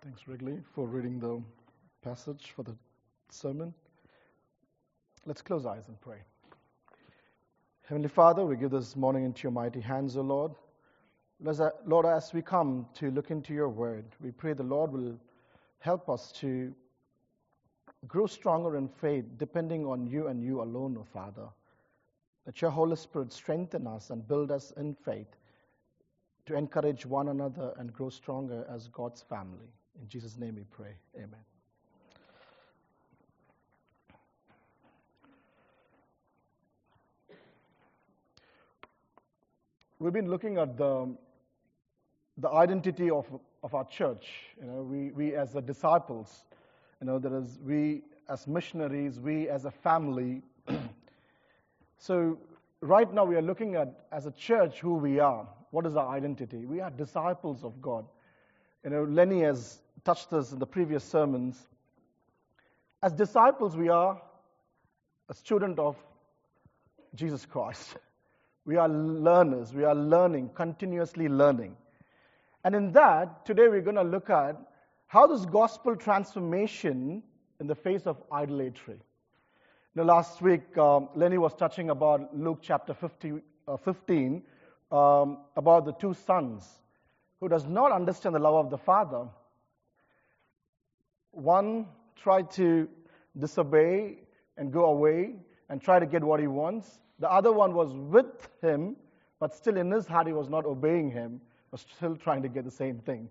Thanks, Wrigley, for reading the passage for the sermon. Let's close eyes and pray. Heavenly Father, we give this morning into your mighty hands, O Lord. Lord, as we come to look into your word, we pray the Lord will help us to grow stronger in faith, depending on you and you alone, O Father. That your Holy Spirit strengthen us and build us in faith to encourage one another and grow stronger as God's family. In Jesus' name we pray. Amen. We've been looking at the identity of our church. We as the disciples, we as missionaries, we as a family. So right now we are looking at, as a church, who we are. What is our identity? We are disciples of God. Lenny has touched this in the previous sermons. As disciples, we are a student of Jesus Christ. We are learners. We are learning, continuously learning. And in that, today we're going to look at how this gospel transformation in the face of idolatry. Last week, Lenny was touching about Luke chapter 15, about the two sons who does not understand the love of the Father. One tried to disobey and go away and try to get what he wants. The other one was with him, but still in his heart he was not obeying him, was still trying to get the same thing.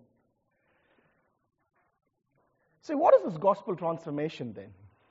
So what is this gospel transformation then?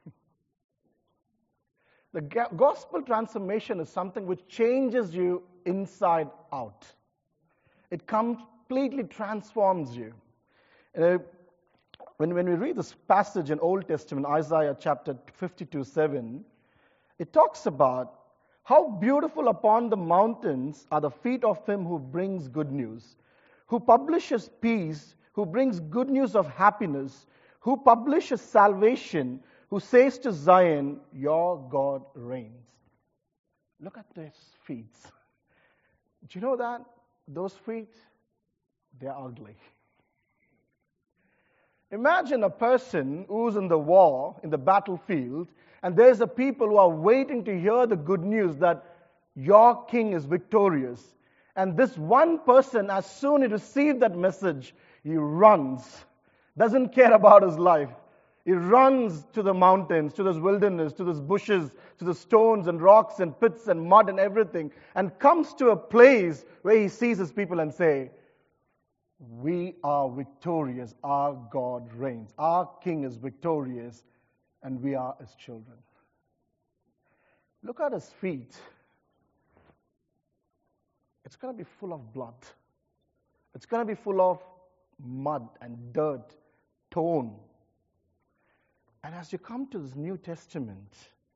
The gospel transformation is something which changes you inside out. It completely transforms you. When we read this passage in Old Testament, Isaiah chapter 52:7, it talks about how beautiful upon the mountains are the feet of him who brings good news, who publishes peace, who brings good news of happiness, who publishes salvation, who says to Zion, your God reigns. Look at these feet. Do you know that? Those feet, they're ugly. Imagine a person who's in the war, in the battlefield, and there's a people who are waiting to hear the good news that your king is victorious. And this one person, as soon as he receives that message, he runs, doesn't care about his life. He runs to the mountains, to this wilderness, to these bushes, to the stones and rocks and pits and mud and everything, and comes to a place where he sees his people and say, we are victorious, our God reigns, our King is victorious, and we are his children. Look at his feet. It's going to be full of blood. It's going to be full of mud and dirt, torn. And as you come to this New Testament,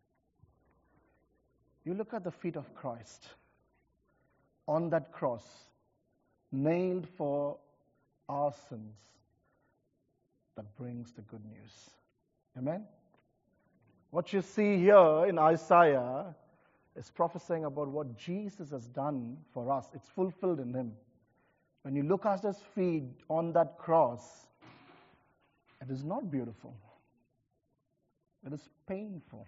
you look at the feet of Christ on that cross, nailed for our sins, that brings the good news. Amen? What you see here in Isaiah is prophesying about what Jesus has done for us. It's fulfilled in him. When you look at his feet on that cross, it is not beautiful. It is painful.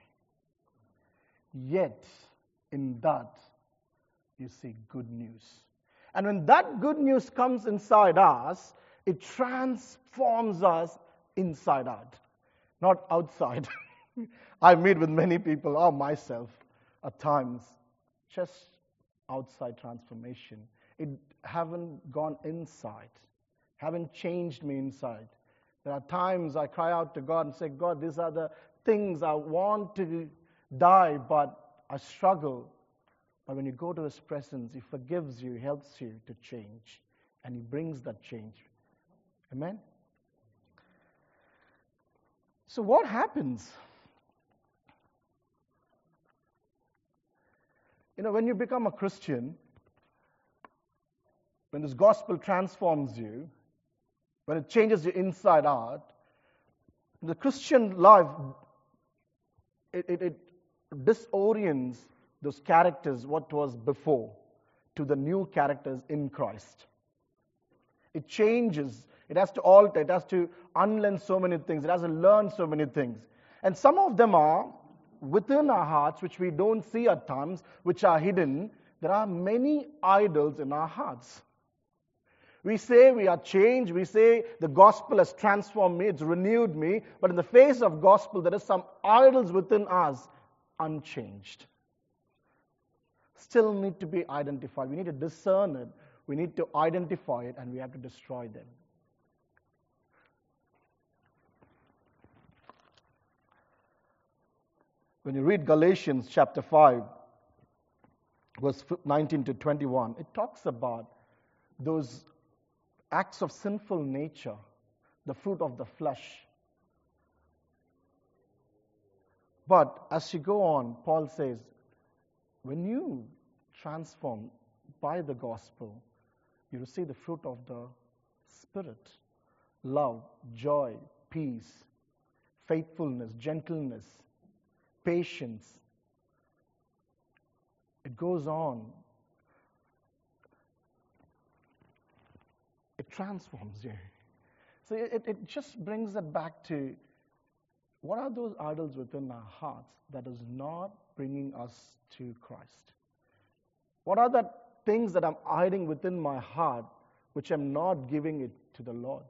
Yet, in that, you see good news. And when that good news comes inside us, it transforms us inside out, not outside. I meet with many people, or myself, at times, just outside transformation. It haven't gone inside, haven't changed me inside. There are times I cry out to God and say, God, these are the things I want to die, but I struggle. But when you go to his presence, he forgives you, he helps you to change, and he brings that change. Amen? So what happens? When you become a Christian, when this gospel transforms you, when it changes you inside out, the Christian life, it disorients those characters, what was before, to the new characters in Christ. It changes It has to alter. It has to unlearn so many things. It has to learn so many things. And some of them are within our hearts, which we don't see at times, which are hidden. There are many idols in our hearts. We say we are changed. We say the gospel has transformed me. It's renewed me. But in the face of gospel, there is some idols within us unchanged. Still need to be identified. We need to discern it. We need to identify it, and we have to destroy them. When you read Galatians chapter 5, verse 19 to 21, it talks about those acts of sinful nature, the fruit of the flesh. But as you go on, Paul says, when you transform by the gospel, you receive the fruit of the Spirit: love, joy, peace, faithfulness, gentleness, patience. It goes on. It transforms you. So it just brings it back to, what are those idols within our hearts that is not bringing us to Christ? What are the things that I'm hiding within my heart which I'm not giving it to the Lord?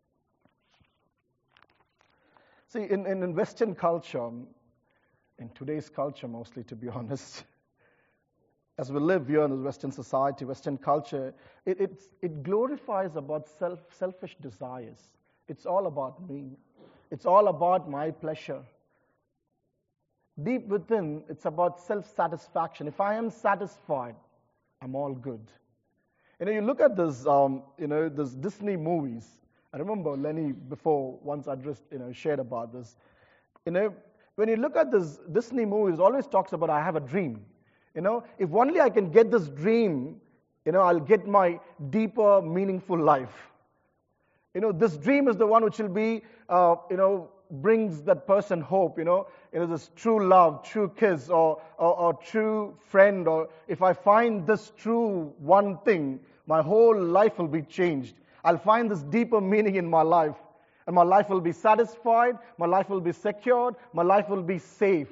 See, in Western culture, in today's culture mostly, to be honest, as we live here in the Western society, Western culture, it glorifies about selfish desires. It's all about me. It's all about my pleasure. Deep within, it's about self-satisfaction. If I am satisfied, I'm all good. You look at this, this Disney movies. I remember Lenny before once shared about this. When you look at this Disney movies, it always talks about, I have a dream. If only I can get this dream, I'll get my deeper, meaningful life. This dream is the one which will be, brings that person hope, this true love, true kiss, or true friend, or if I find this true one thing, my whole life will be changed. I'll find this deeper meaning in my life, and my life will be satisfied, my life will be secured, my life will be safe.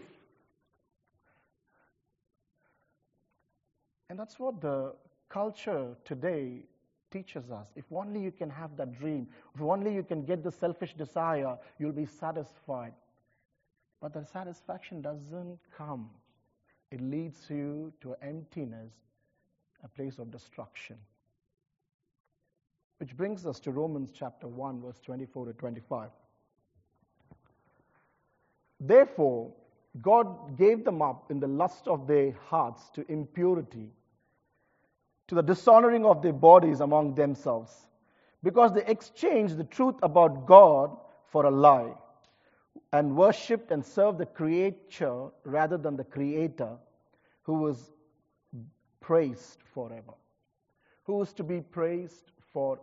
And that's what the culture today teaches us. If only you can have that dream, if only you can get the selfish desire, you'll be satisfied. But the satisfaction doesn't come. It leads you to emptiness, a place of destruction. Which brings us to Romans chapter 1, verse 24 to 25. Therefore, God gave them up in the lust of their hearts to impurity, to the dishonoring of their bodies among themselves, because they exchanged the truth about God for a lie, and worshipped and served the creature rather than the Creator, who is praised forever. Who is to be praised forever.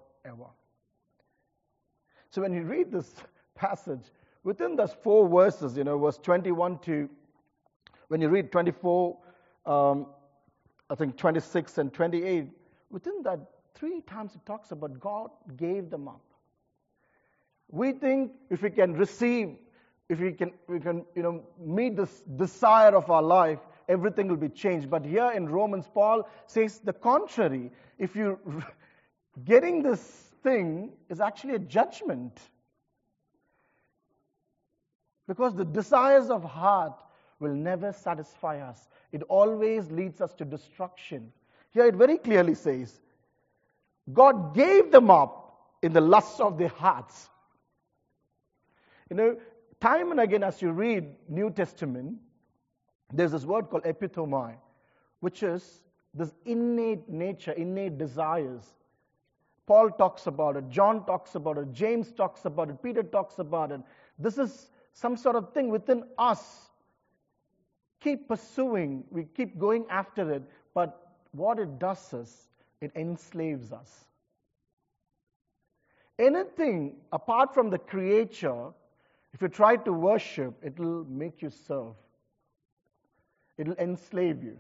So when you read this passage, within those 4 verses, verse 21 to, when you read 24, I think 26 and 28, within that 3 times it talks about God gave them up. We think if we can receive, if we can meet this desire of our life, everything will be changed. But here in Romans, Paul says the contrary. If you getting this thing is actually a judgment. Because the desires of heart will never satisfy us. It always leads us to destruction. Here it very clearly says, God gave them up in the lusts of their hearts. Time and again as you read New Testament, there's this word called epithumai, which is this innate nature, innate desires. Paul talks about it, John talks about it, James talks about it, Peter talks about it. This is some sort of thing within us. Keep pursuing, we keep going after it, but what it does is, it enslaves us. Anything apart from the Creator, if you try to worship, it will make you serve. It will enslave you.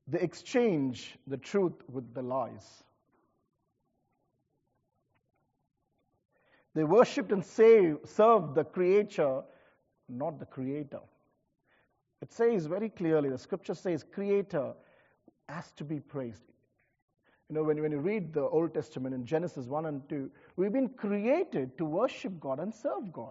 They exchange the truth with the lies. They worshipped and served the creature, not the creator. It says very clearly, the scripture says, creator has to be praised. You know, when you read the Old Testament in Genesis 1 and 2, we've been created to worship God and serve God.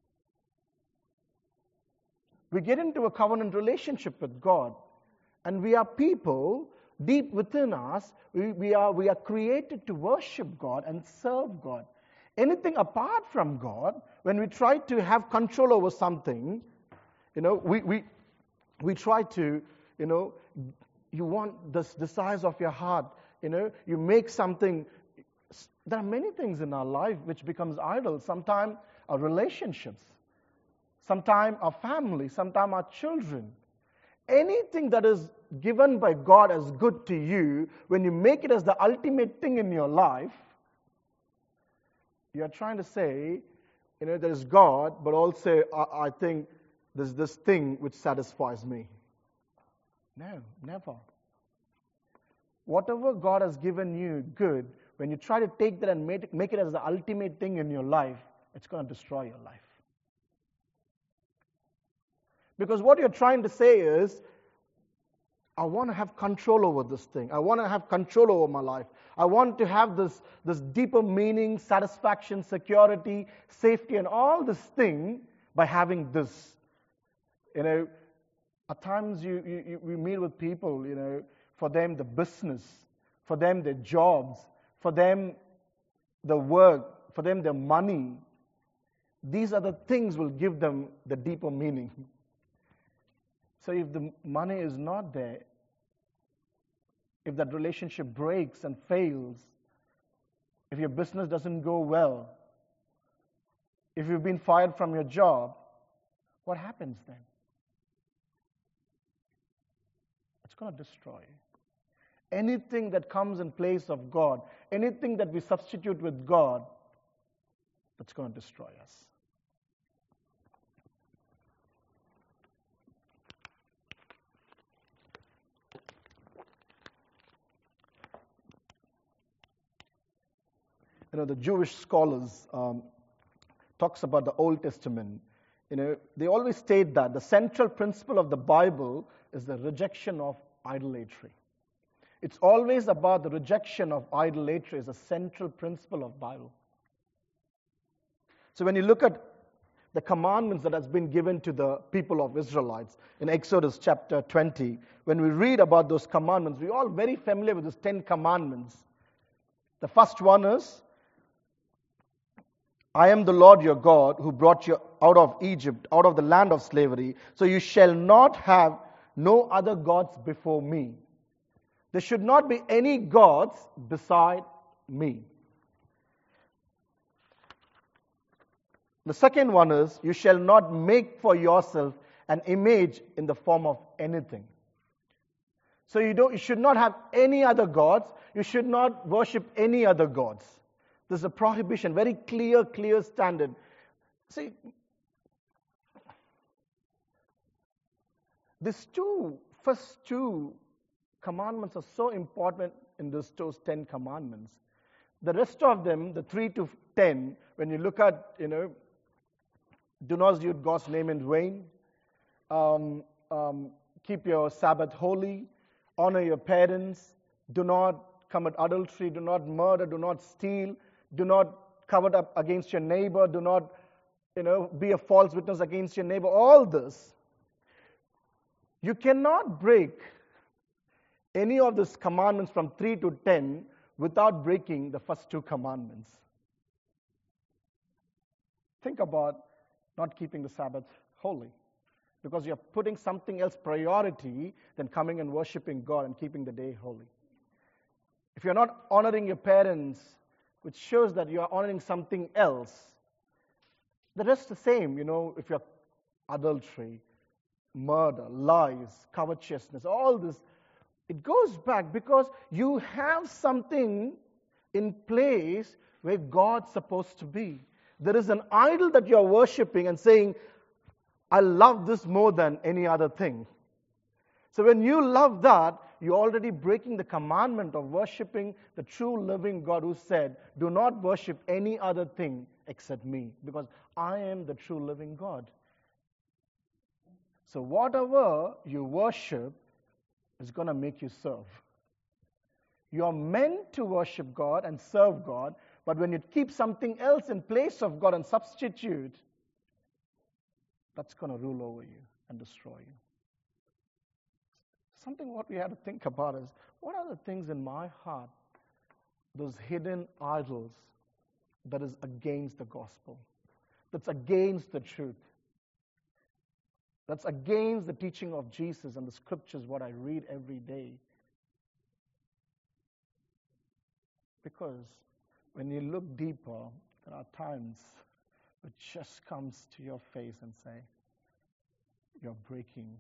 We get into a covenant relationship with God, and we are people deep within us. We are created to worship God and serve God. Anything apart from God, when we try to have control over something, you know, we try to, you know, you want this desires of your heart, you know, you make something. There are many things in our life which becomes idols. Sometimes our relationships, sometimes our family, sometimes our children. Anything that is given by God as good to you, when you make it as the ultimate thing in your life, you are trying to say, you know, there is God, but also I think there's this thing which satisfies me. No, never. Whatever God has given you good, when you try to take that and make it as the ultimate thing in your life, it's going to destroy your life. Because what you're trying to say is, I want to have control over this thing. I want to have control over my life. I want to have this deeper meaning, satisfaction, security, safety, and all this thing by having this. You know, at times we meet with people, you know, for them the business, for them their jobs, for them the work, for them their money. These are the things will give them the deeper meaning. So if the money is not there, if that relationship breaks and fails, if your business doesn't go well, if you've been fired from your job, what happens then? It's going to destroy you. Anything that comes in place of God, anything that we substitute with God, that's going to destroy us. You know, the Jewish scholars talks about the Old Testament. You know, they always state that the central principle of the Bible is the rejection of idolatry. It's always about the rejection of idolatry as a central principle of Bible. So when you look at the commandments that has been given to the people of Israelites in Exodus chapter 20, when we read about those commandments, we're all very familiar with those 10 commandments. The first one is, I am the Lord your God who brought you out of Egypt, out of the land of slavery. So you shall not have no other gods before me. There should not be any gods beside me. The second one is, you shall not make for yourself an image in the form of anything. So you should not have any other gods. You should not worship any other gods. There's a prohibition, very clear standard. See, these first two commandments are so important in those 10 commandments. The rest of them, the 3 to 10, when you look at, you know, do not use God's name in vain, keep your Sabbath holy, honor your parents, do not commit adultery, do not murder, do not steal, do not cover up against your neighbor, do not, you know, be a false witness against your neighbor. All this. You cannot break any of these commandments from 3 to 10 without breaking the first 2 commandments. Think about not keeping the Sabbath holy, because you're putting something else priority than coming and worshiping God and keeping the day holy. If you're not honoring your parents, which shows that you are honoring something else, the rest the same, you know, if you're adultery, murder, lies, covetousness, all this, it goes back because you have something in place where God's supposed to be. There is an idol that you're worshiping and saying, I love this more than any other thing. So when you love that, you're already breaking the commandment of worshiping the true living God who said, do not worship any other thing except me, because I am the true living God. So whatever you worship is going to make you serve. You're meant to worship God and serve God, but when you keep something else in place of God and substitute, that's going to rule over you and destroy you. Something what we have to think about is, what are the things in my heart, those hidden idols, that is against the gospel, that's against the truth, that's against the teaching of Jesus and the scriptures, what I read every day. Because when you look deeper, there are times it just comes to your face and say, you're breaking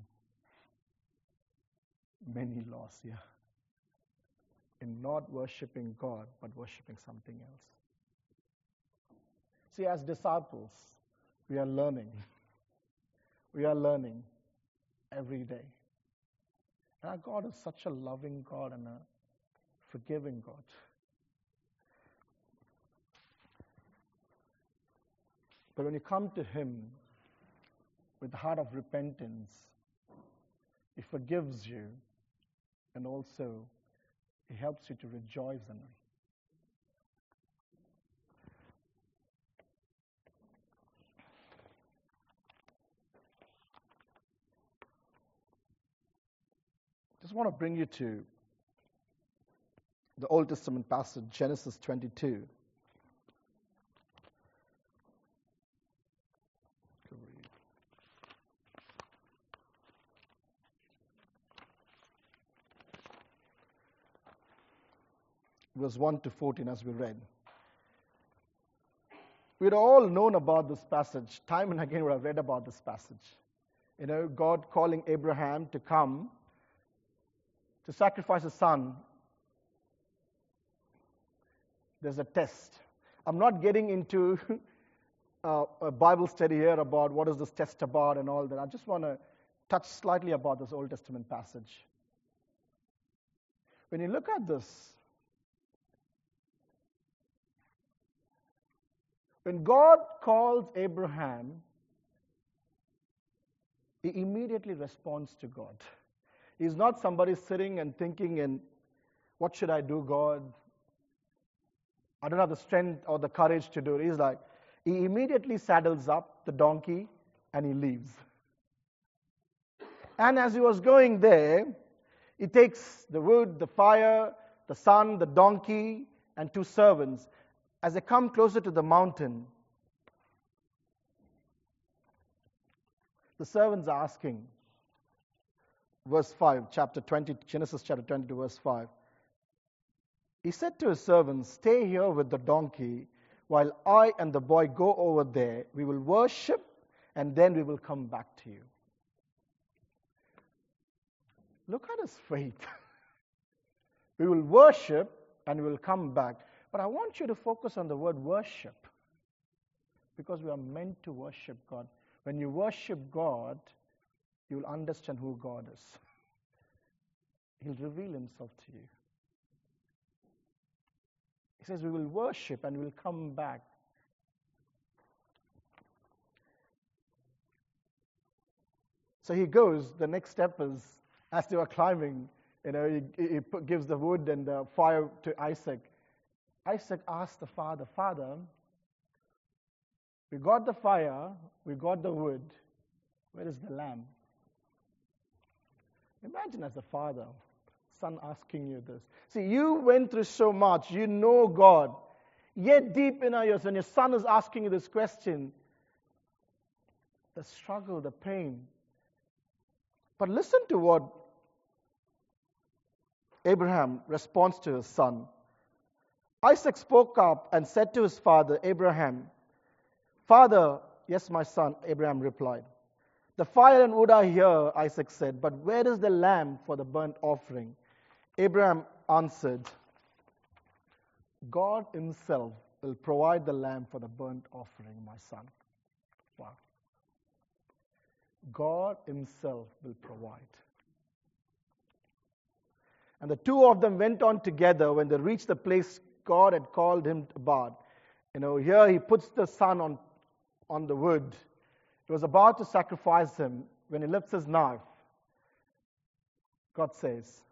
many laws here in not worshiping God, but worshiping something else. See, as disciples, we are learning. We are learning every day. And our God is such a loving God and a forgiving God. But when you come to Him with the heart of repentance, He forgives you, and also He helps you to rejoice in Him. Just want to bring you to the Old Testament passage, Genesis 22. Verse 1 to 14, as we read. We'd all known about this passage. Time and again we have read about this passage. You know, God calling Abraham to come to sacrifice his son. There's a test. I'm not getting into a Bible study here about what is this test about and all that. I just want to touch slightly about this Old Testament passage. When you look at this, when God calls Abraham, he immediately responds to God. He's not somebody sitting and thinking, and what should I do, God? I don't have the strength or the courage to do it. He's like, he immediately saddles up the donkey and he leaves. And as he was going there, he takes the wood, the fire, the son, the donkey, and 2 servants. As they come closer to the mountain, the servants are asking, verse 5, chapter 20, Genesis chapter 22, verse 5. He said to his servants, stay here with the donkey while I and the boy go over there. We will worship and then we will come back to you. Look at his faith. We will worship and we will come back. But I want you to focus on the word worship, because we are meant to worship God. When you worship God, you will understand who God is. He'll reveal himself to you. He says we will worship and we'll come back. So he goes, the next step is, as they were climbing, he gives the wood and the fire to Isaac. Isaac asked the father, Father, we got the fire, we got the wood, where is the lamb? Imagine as a father, son asking you this. See, you went through so much, you know God, yet deep in your when your son is asking you this question, the struggle, the pain. But listen to what Abraham responds to his son. Isaac spoke up and said to his father, Abraham, Father, yes, my son, Abraham replied. The fire and wood are here, Isaac said, but where is the lamb for the burnt offering? Abraham answered, God himself will provide the lamb for the burnt offering, my son. Wow. God himself will provide. And the two of them went on together. When they reached the place God had called him about, here he puts the son on the wood. He was about to sacrifice him when he lifts his knife. God says,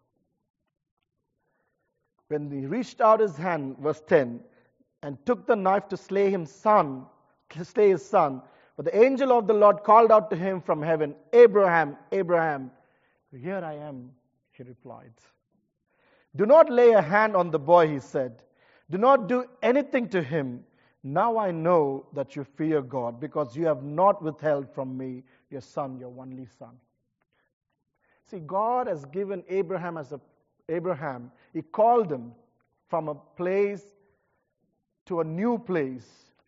when he reached out his hand, verse 10, and took the knife to slay his son, but the angel of the Lord called out to him from heaven, Abraham, Abraham. Here I am, he replied. Do not lay a hand on the boy, he said. Do not do anything to him. Now I know that you fear God, because you have not withheld from me your son, your only son. See, God has given Abraham he called him from a place to a new place.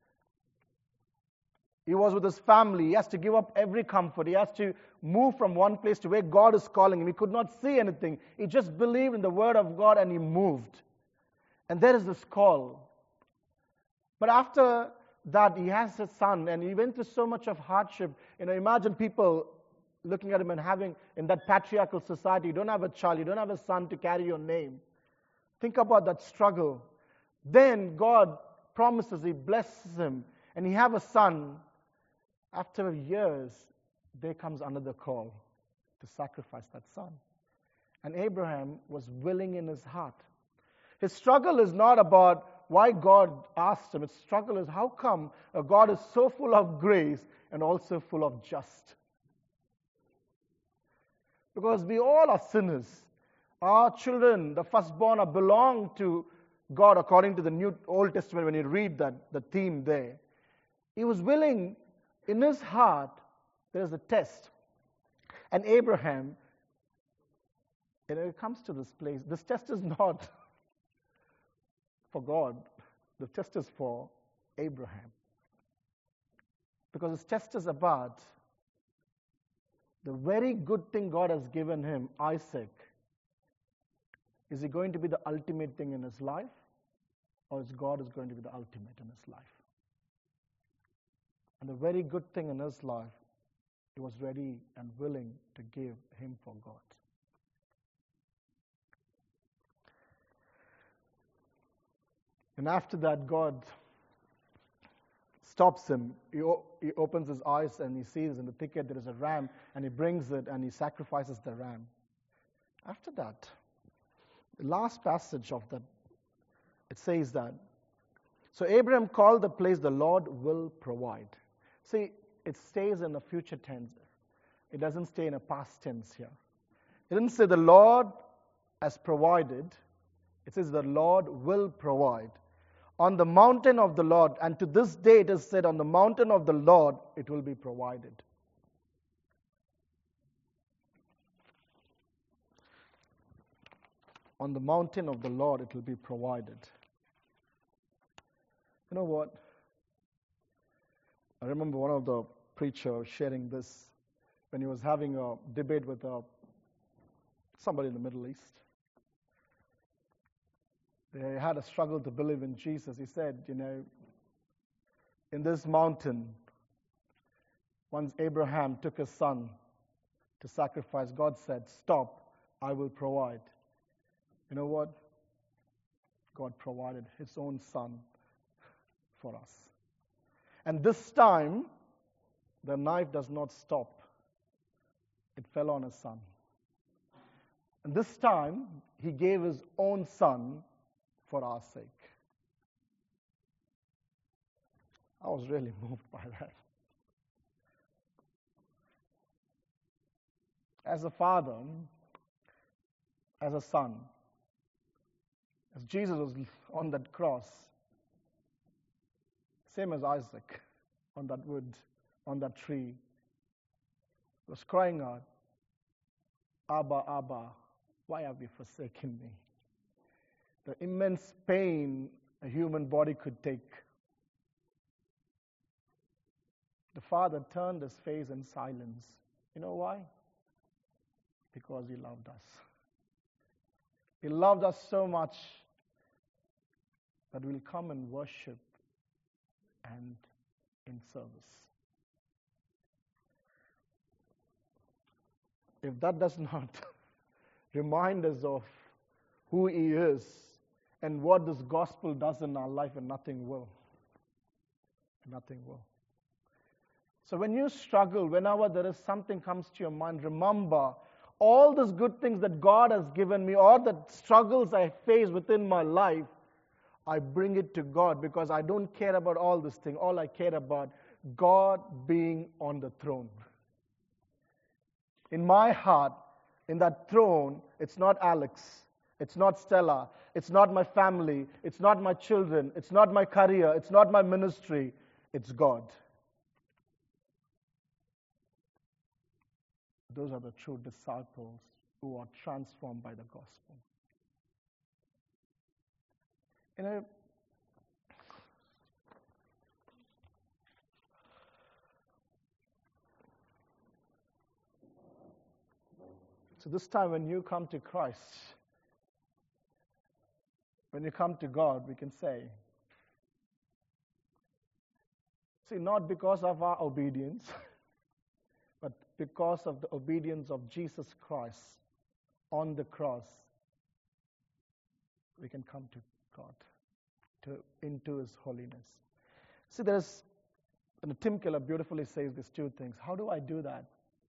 He was with his family. He has to give up every comfort. He has to move from one place to where God is calling him. He could not see anything. He just believed in the word of God and he moved. And there is this call. But after that, he has his son and he went through so much of hardship. Imagine people looking at him and having, in that patriarchal society, you don't have a child, you don't have a son to carry your name. Think about that struggle. Then God promises, he blesses him, and he have a son. After years, there comes another call to sacrifice that son. And Abraham was willing in his heart. His struggle is not about why God asked him. His struggle is how come a God is so full of grace and also full of just. Because we all are sinners. Our children, the firstborn, belong to God according to the Old Testament. When you read that, the theme there, he was willing in his heart. There is a test. And Abraham, it comes to this place. This test is not for God. The test is for Abraham. Because this test is about the very good thing God has given him, Isaac. Is he going to be the ultimate thing in his life? Or is God going to be the ultimate in his life? And the very good thing in his life, he was ready and willing to give him for God. And after that, God stops him. He opens his eyes and he sees in the thicket there is a ram, and he brings it and he sacrifices the ram. After that, the last passage of that, it says that, so Abraham called the place the Lord will provide. See, it stays in a future tense. It doesn't stay in a past tense here. It didn't say the Lord has provided. It says the Lord will provide. On the mountain of the Lord, and to this day it is said, on the mountain of the Lord it will be provided. On the mountain of the Lord it will be provided. You know what? I remember one of the preachers sharing this when he was having a debate with somebody in the Middle East. They had a struggle to believe in Jesus. He said, in this mountain, once Abraham took his son to sacrifice, God said, stop, I will provide. You know what? God provided his own son for us. And this time, the knife does not stop. It fell on his son. And this time, he gave his own son for our sake. I was really moved by that. As a father, as a son, as Jesus was on that cross, same as Isaac on that wood, on that tree, was crying out, Abba, Abba, why have you forsaken me? The immense pain a human body could take. The father turned his face in silence. You know why? Because he loved us. He loved us so much that we'll come and worship and in service. If that does not remind us of who He is and what this gospel does in our life, and nothing will. Nothing will. So when you struggle, whenever there is something comes to your mind, remember all these good things that God has given me, all the struggles I face within my life, I bring it to God because I don't care about all these things. All I care about, God being on the throne. In my heart, in that throne, it's not Alex, it's not Stella, it's not my family, it's not my children, it's not my career, it's not my ministry, it's God. Those are the true disciples who are transformed by the gospel. You know, so this time when you come to Christ, when you come to God, we can say, see, not because of our obedience, but because of the obedience of Jesus Christ on the cross, we can come to God, into His holiness. See, Tim Keller beautifully says these two things. How do I do that?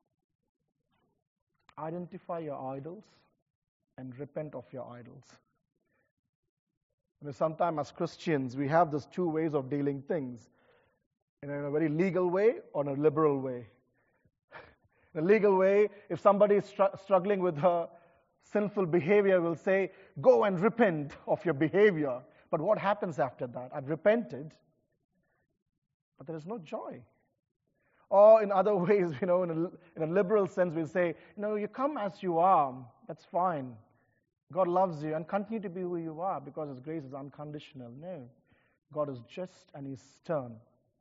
Identify your idols and repent of your idols. Sometimes as Christians, we have these two ways of dealing things. In a very legal way or in a liberal way. In a legal way, if somebody is struggling with her sinful behavior, we'll say, go and repent of your behavior. But what happens after that? I've repented, but there is no joy. Or in other ways, in a liberal sense, we'll say, you come as you are, that's fine. God loves you and continue to be who you are because His grace is unconditional. No, God is just and He's stern.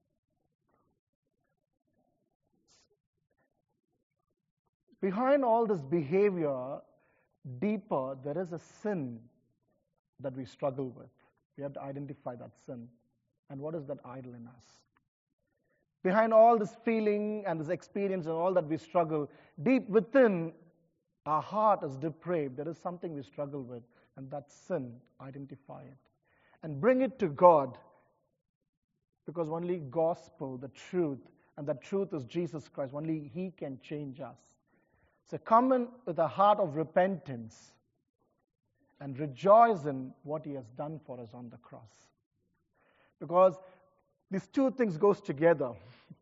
Behind all this behavior, deeper, there is a sin that we struggle with. We have to identify that sin. And what is that idol in us? Behind all this feeling and this experience and all that we struggle, deep within, our heart is depraved. There is something we struggle with, and that's sin. Identify it. And bring it to God, because only gospel, the truth, and the truth is Jesus Christ. Only He can change us. So come in with a heart of repentance and rejoice in what He has done for us on the cross. Because these two things goes together.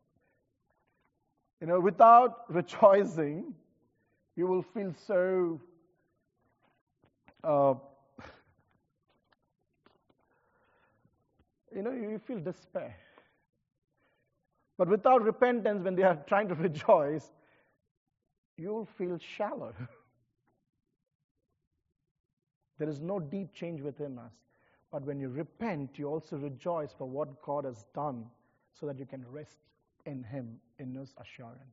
Without rejoicing, you will feel so you feel despair. But without repentance, when they are trying to rejoice, you'll feel shallow. There is no deep change within us. But when you repent, you also rejoice for what God has done so that you can rest in Him, in His assurance.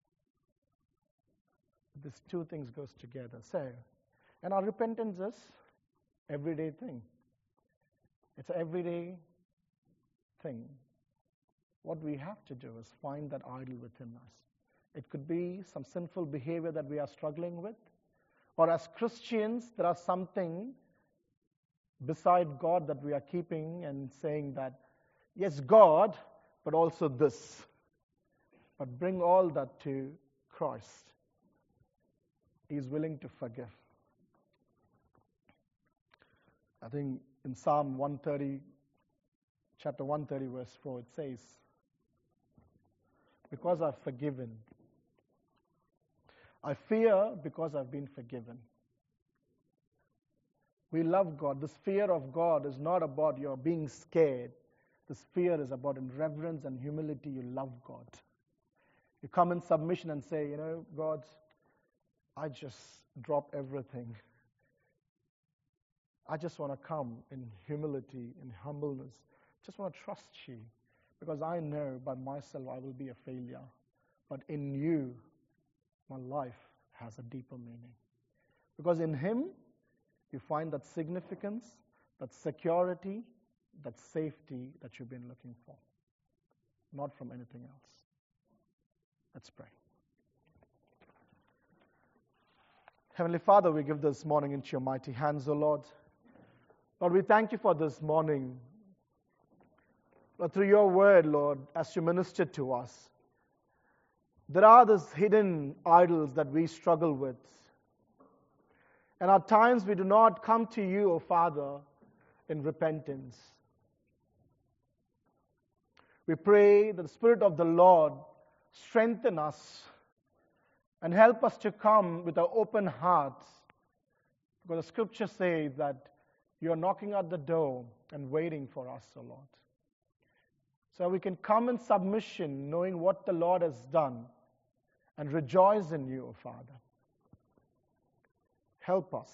These two things goes together. And our repentance is everyday thing. It's an everyday thing. What we have to do is find that idol within us. It could be some sinful behavior that we are struggling with. Or as Christians, there are something beside God that we are keeping and saying that, yes, God, but also this. But bring all that to Christ. He is willing to forgive. I think in Psalm 130, chapter 130, verse 4, it says, because I've forgiven. I fear because I've been forgiven. We love God. This fear of God is not about your being scared. This fear is about in reverence and humility you love God. You come in submission and say, God, I just drop everything. I just want to come in humility, in humbleness. Just want to trust you because I know by myself I will be a failure. But in you, my life has a deeper meaning. Because in Him, you find that significance, that security, that safety that you've been looking for. Not from anything else. Let's pray. Heavenly Father, we give this morning into your mighty hands, O Lord. Lord, we thank you for this morning. Lord, through your word, Lord, as you ministered to us, there are these hidden idols that we struggle with. And at times we do not come to you, O Father, in repentance. We pray that the Spirit of the Lord strengthen us and help us to come with our open hearts. Because the scripture says that you are knocking at the door and waiting for us, O Lord. So we can come in submission, knowing what the Lord has done, and rejoice in you, O Father. Help us.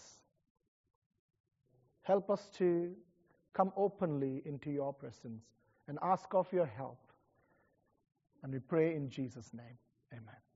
Help us to come openly into your presence and ask of your help. And we pray in Jesus' name. Amen.